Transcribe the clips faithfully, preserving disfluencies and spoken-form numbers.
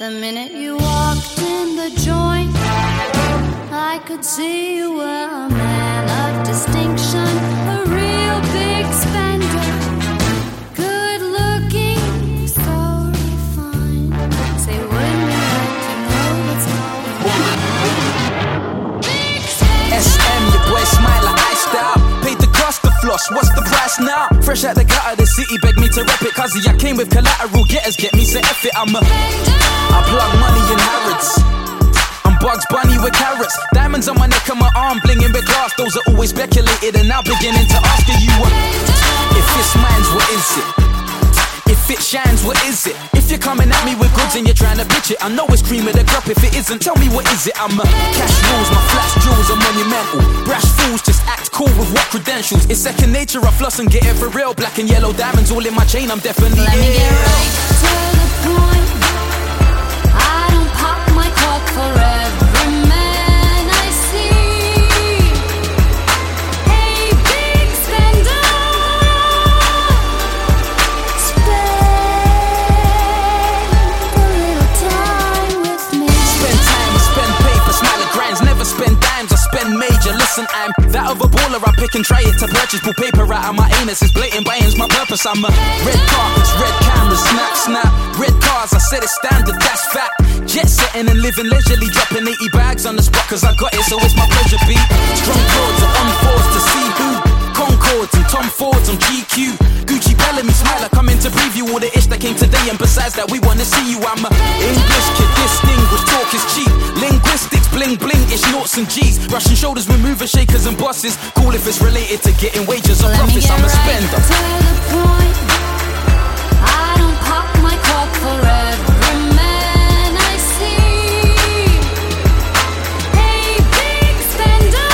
The minute you walked in the joint, I could see you were a man of distinction, a real big spender, good looking, so refined. Say, wouldn't you like to know what's more? Big spender. S M, your boy smile like iced out. Paid the cost of floss, what's the price now? Fresh out the gutter, the city begged me to rep it. Cause I came with collateral, getters get me, say F it, I'm a I plug money in Harrods. I'm Bugs Bunny with carrots. Diamonds on my neck and my arm, blinging with glass. Those are always speculated and now beginning to ask you what. If it's mine, what is it? If it shines, what is it? If you're coming at me with goods and you're trying to pitch it, I know it's cream of the crop. If it isn't, tell me what is it? I'm a cash rules, my flash jewels are monumental. Brash fools just act cool with what credentials? It's second nature, I floss and get it for real. Black and yellow diamonds all in my chain, I'm definitely Let ill. me get right to the point. I don't pop my cork for every man I see. Hey, big spender, spend a little time with me. Spend time, spend paper, smile at grinds. Never spend dimes, I spend major. Listen, I'm that of a baller, I pick and try it to purchase. Pull paper out of my anus, it's blatant buying's my purpose. I'm a red carpets, red cameras, snap, snap. Red cars, I said it's standard, that's fact. Jet setting and living leisurely, dropping eighty bags on the spot cause I got it, so it's my pleasure beat. Strong chords are on fours to see who. Concords and Tom Fords on G Q. Gucci Bellamy smile, I come in to preview all the ish that came today. And besides that, we wanna see you. I'm a English kid, distinguished, talk is cheap. Linguistics, bling bling, it's noughts and G's. Russian shoulders, we moving shakers and bosses. Cool if it's related to getting wages or Let profits, I'm a right spender. To the point. I don't pop my cork for every man I see. Hey, big spender,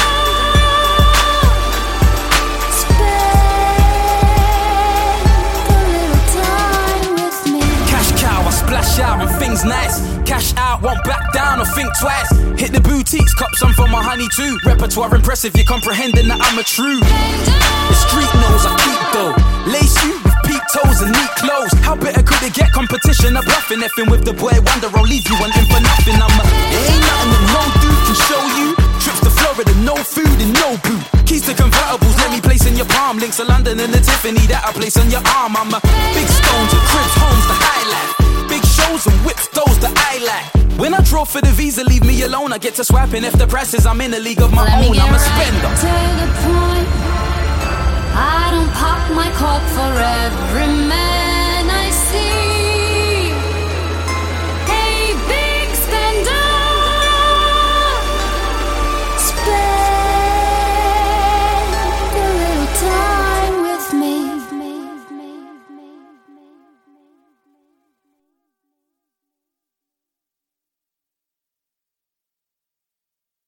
spend a little time with me. Cash cow, I splash out and things nice. Cash out, won't back down or think twice. Hit the boutiques, cop some for my honey too. Repertoire impressive, you're comprehending that I'm a true. The street knows I keep though. Lace you with peak toes and neat clothes. How better could it get? Competition, I'm bluffing. Effing with the boy wonder, I'll leave you wanting for nothing. I'm a, it ain't nothing that no dude can show you. Trips to Florida, no food and no boot. Keys to convertibles, let me place in your palm. Links to London and the Tiffany that I place on your arm. I'm a big stones and cribs, homes to highlight. Big shows and whips, those that I like. When I draw for the visa, leave me alone. I get to swiping if the prices, I'm in a league of my Let own. me get I'm a right spender. to the point. I don't pop my cork for every man I see.